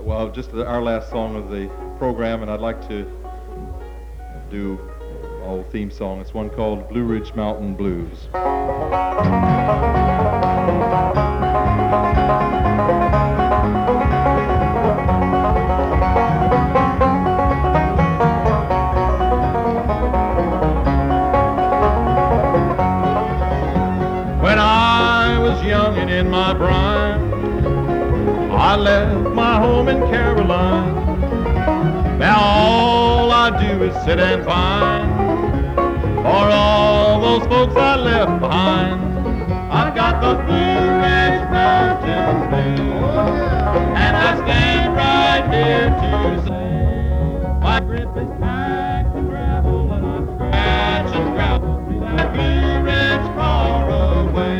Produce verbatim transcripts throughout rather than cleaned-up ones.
well, just the, our last song of the program, and I'd like to do an old theme song. It's one called Blue Ridge Mountain Blues. When I was young and in my prime, I left my home in Caroline. Now all I do is sit and pine for all those folks I left behind. I've got the Blue Ridge Mountain Blues, and I stand right here to say my grip is packed with gravel, and I scratch and gravel through that Blue Ridge far away.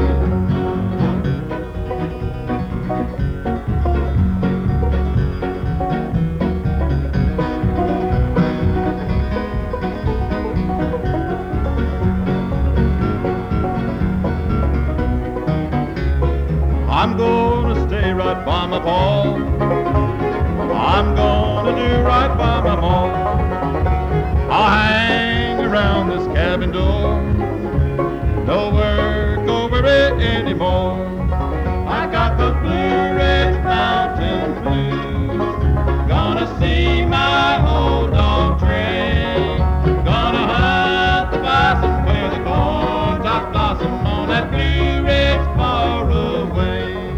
I'm gonna stay right by my pa. I'm gonna do right by my ma. I'll hang around this cabin door, no work over it anymore. I got the Blue Ridge Mountain Blues. Gonna see my old dog train. Gonna hunt the bison where the corn top blossom on that Blue Ridge far away.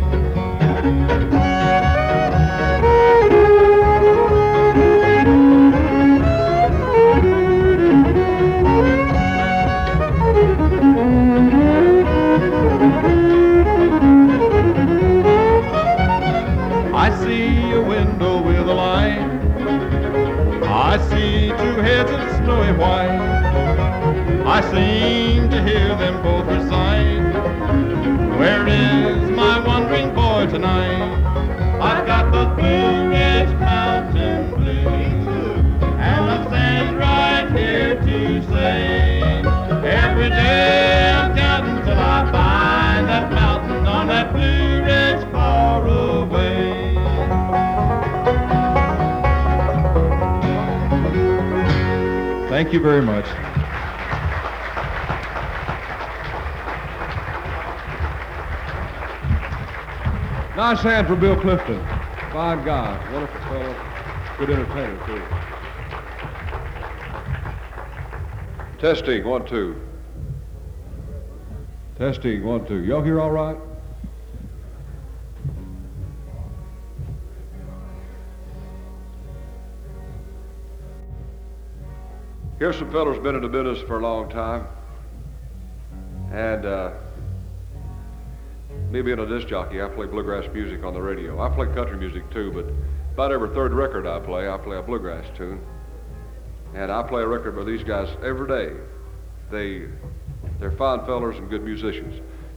I see a window with a light. I see two heads of snowy white. I seem to hear them both recite, where is my wandering boy tonight? I've got the Blue Ridge Mountain Blues, and I stand right here to say, every day I'm counting till I find that mountain on that Blue Ridge far away. Thank you very much. Nice hand for Bill Clifton. Fine guy, wonderful fellow, good entertainer too. Testing, one, two. Testing, one, two. Y'all hear all right? Here's some fellows been in the business for a long time. And uh, me being a disc jockey, I play bluegrass music on the radio. I play country music too, but about every third record I play, I play a bluegrass tune. And I play a record by these guys every day. They, they're fine fellows and good musicians.